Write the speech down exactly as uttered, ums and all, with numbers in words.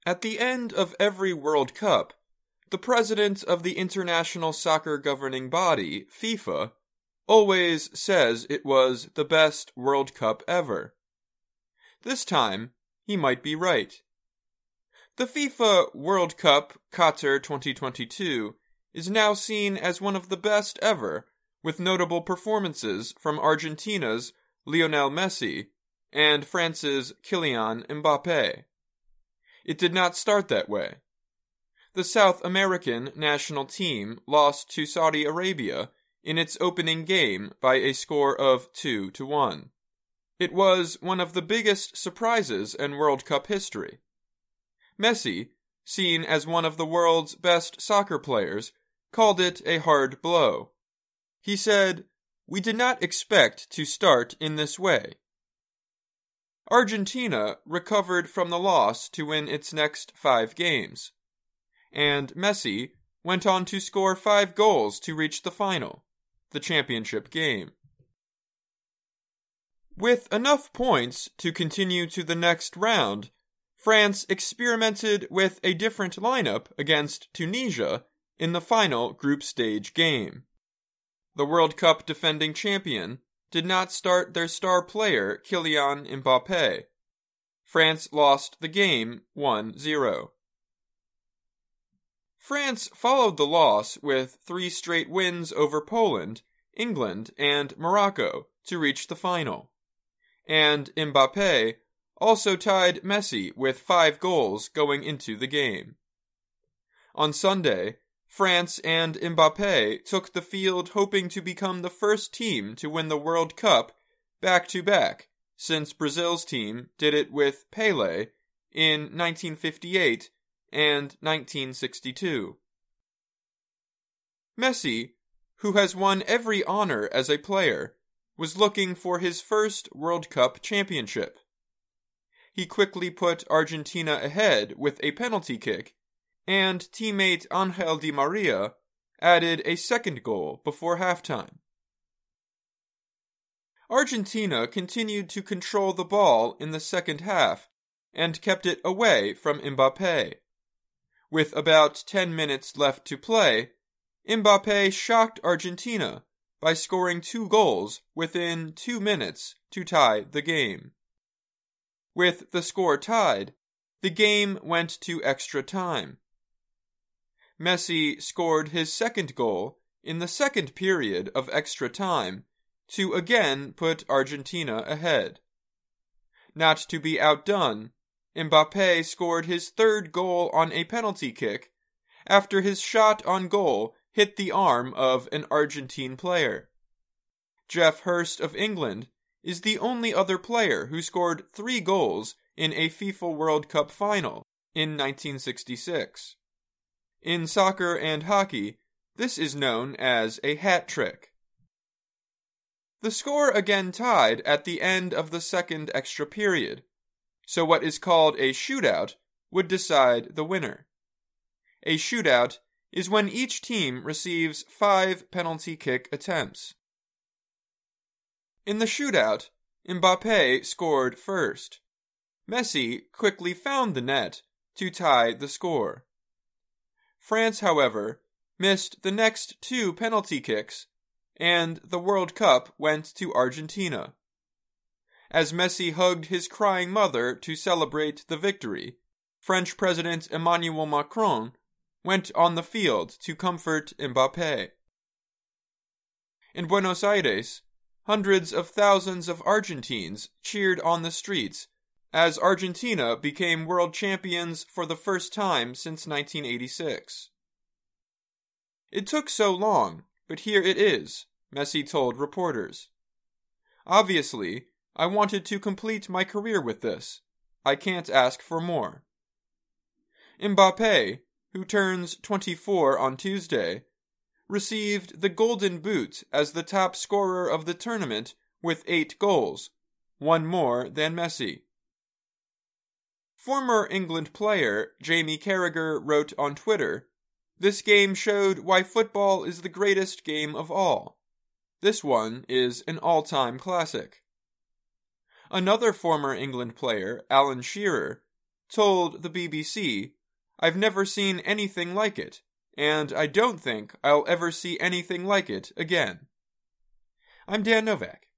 At the end of every World Cup, the president of the international soccer governing body, FIFA, always says it was the best World Cup ever. This time, he might be right. The FIFA World Cup Qatar twenty twenty-two is now seen as one of the best ever, with notable performances from Argentina's Lionel Messi and France's Kylian Mbappé. It did not start that way. The South American national team lost to Saudi Arabia in its opening game by a score of two to one. It was one of the biggest surprises in World Cup history. Messi, seen as one of the world's best soccer players, called it a hard blow. He said, "We did not expect to start in this way." Argentina recovered from the loss to win its next five games, and Messi went on to score five goals to reach the final, the championship game. With enough points to continue to the next round, France experimented with a different lineup against Tunisia in the final group stage game. The World Cup defending champion did not start their star player Kylian Mbappé. France lost the game one zero. France followed the loss with three straight wins over Poland, England, and Morocco to reach the final. And Mbappé also tied Messi with five goals going into the game. On Sunday, France and Mbappé took the field hoping to become the first team to win the World Cup back-to-back, since Brazil's team did it with Pelé in nineteen fifty-eight and nineteen sixty-two. Messi, who has won every honor as a player, was looking for his first World Cup championship. He quickly put Argentina ahead with a penalty kick, and teammate Angel Di Maria added a second goal before halftime. Argentina continued to control the ball in the second half and kept it away from Mbappé. With about ten minutes left to play, Mbappé shocked Argentina by scoring two goals within two minutes to tie the game. With the score tied, the game went to extra time. Messi scored his second goal in the second period of extra time to again put Argentina ahead. Not to be outdone, Mbappé scored his third goal on a penalty kick after his shot on goal hit the arm of an Argentine player. Geoff Hurst of England is the only other player who scored three goals in a FIFA World Cup final in nineteen sixty-six. In soccer and hockey, this is known as a hat trick. The score again tied at the end of the second extra period, so what is called a shootout would decide the winner. A shootout is when each team receives five penalty kick attempts. In the shootout, Mbappé scored first. Messi quickly found the net to tie the score. France, however, missed the next two penalty kicks, and the World Cup went to Argentina. As Messi hugged his crying mother to celebrate the victory, French President Emmanuel Macron went on the field to comfort Mbappé. In Buenos Aires, hundreds of thousands of Argentines cheered on the streets as Argentina became world champions for the first time since nineteen eighty-six. "It took so long, but here it is," Messi told reporters. "Obviously, I wanted to complete my career with this. I can't ask for more." Mbappé, who turns twenty-four on Tuesday, received the Golden Boot as the top scorer of the tournament with eight goals, one more than Messi. Former England player Jamie Carragher wrote on Twitter, "This game showed why football is the greatest game of all. This one is an all-time classic." Another former England player, Alan Shearer, told the B B C, "I've never seen anything like it, and I don't think I'll ever see anything like it again." I'm Dan Novak.